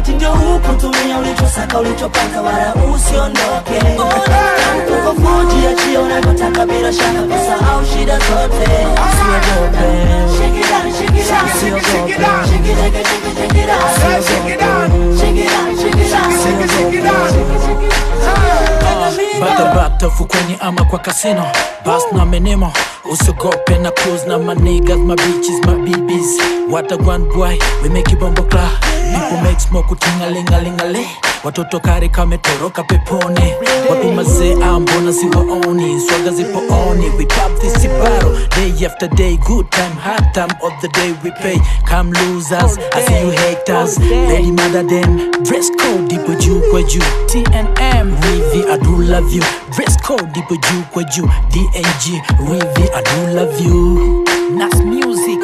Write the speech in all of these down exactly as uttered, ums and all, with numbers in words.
wakati ndio huku, tumia ulichosaka ulichopata wala usiondoke. Uko fuji achia unayotaka bila shaka kusahau shida zote. Usiogope, shake it down, shake it down, shake it down, shake it down, shake it down, shake it down, shake it down, shake it down, shake it down, shake it down. Bata bata fukweni ama kwa casino, bas na menemo. Usiogope na cruise na my niggas, my bitches, my B Bs. What a one boy, we make it bombo kla. People make smoke utingalingalingale. Watoto kare kametoroka peponi. Wapi mazee ambona siwaoni. Swaga zipo oni. We pop this battle day after day. Good time, hard time, all the day we pay. Come losers, I see you haters. Lady mother them. Dress code dipo juu kwa juu. T N M, Rivi, I do love you. Dress code dipo juu kwa juu. D N G, Rivi, I do love you. Nas music.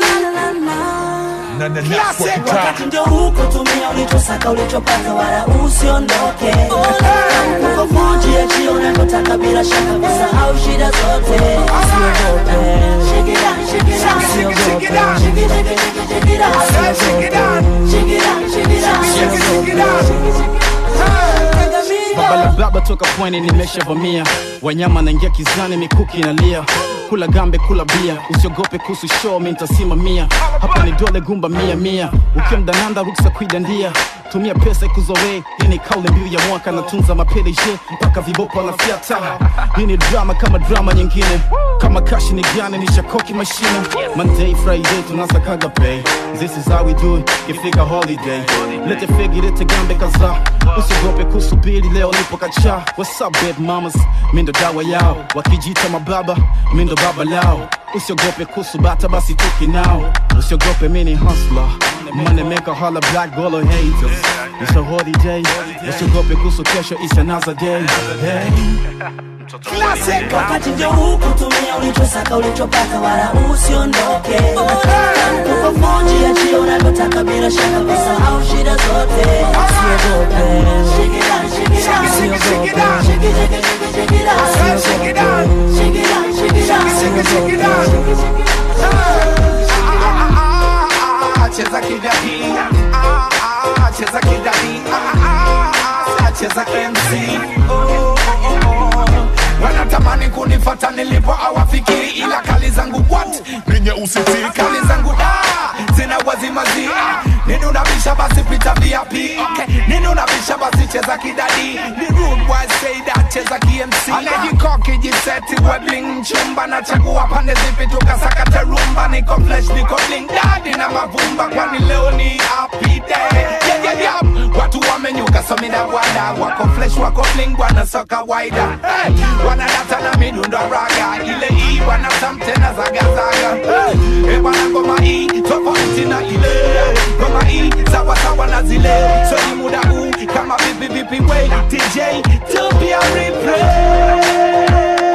Wakati ndio huko, tumia ulichosaka ulichopata wala usiondoke. Uko fuji achia unayotaka bila shaka kusahau shida zote. Usiogope, shake it down, shake it down, shake it down, shake it down, shake it down, shake it down, shake it down, shake it down, shake it down. Baba la baba toka pwani nimeshavamia. Wanyama naingia kizani, mikuki inalia. Kula gambe, kula bia. Usiogope kuhusu show, mimi nitasimamia. Hapa ni dole gumba mia mia. Ukiwa mdananda ruksa kuidandia. Tumia pesa ikuzoe. Hii ni kauli mbiu ya mwaka. Natunza mapele je mpaka vibopo na fiata. Hii ni drama kama drama nyingine. Kama kashi ni gane ni shakoki mashine. Monday, Friday tunasakaga pay. This is how we do it, kifika holiday. Lete figi, lete gambe kaza. Usiogope kusubiri leo nipo kacha. What's up babe mamas, mindo dawa yao. Wakijita mababa, mindo baba lao. Usiogope kusubata basi tuki now. Usiogope mini hustler. Money maker holla black dollar haters. It's a holiday. Usiogope kusu kesho, it's another day. Hey. Classic. Wakati ndio huku, tumia ulichosaka ulichopata wala usiondoke. Uko fuji achia unayotaka bila shaka kusahau shida zote. Usiogope, shake it down, shake it down, shake it down, shake it down, shake it down, shake it down, shake it down, shake it down, shake it down, shake it down. Cheza kidadi, cheza kidadi, cheza M C. Wanatamani kunifata nilipo hawafikiri, ila kali zangu what? Ninye usitiri kali zangu ah, zina wazimazi. Nini unabisha basi pita V I P. Okay, nini unabisha basi cheza kidadi. Ni rude boys say that cheza K M C. Anajikoki jiseti webling mchumba. Na chagua pande zipi tukasakata rumba. Niko flesh niko bling daddy na mavumba. Kwani leo ni happy day. Yeah yeah yeah. Watu wamenyuka so mina wada. Wako flesh wako bling wana soka wider. Hey, wanadata na midundo raga. Ile hii wanatamte na zaga zaga. Hey, e wana ngoma hii tofauti na ile. Ngoma hii sawa sawa na zile. So ni muda huu kama vipi vipi way. D J Tupia replay.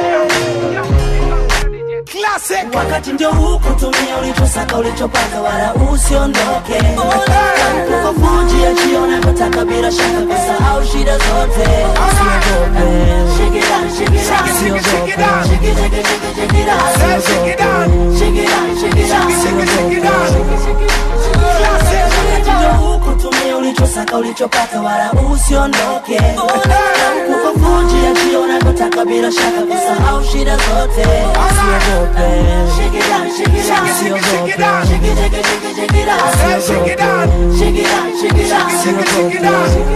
Classic. Wakati ndio huku, tumia ulichosaka ulichopata wala usiondoke. Uko fuji achia unayotaka bila shaka kusahau shida zote. Usiogope, shake it down, shake it down, shake it down, shake it down, shake it down, shake it down, shake it down, shake it down, shake it down, shake it down. Classic. Wakati ndio huku, tumia ulichosaka ulichopata wala usiondoke. Uko fuji achia unayotaka bila shaka kusahau shida zote. Usiogope, shake it down, shake it down, shake it down, shake it down, shake it down, shake it down, shake it down, shake it down, shake it down, shake it down.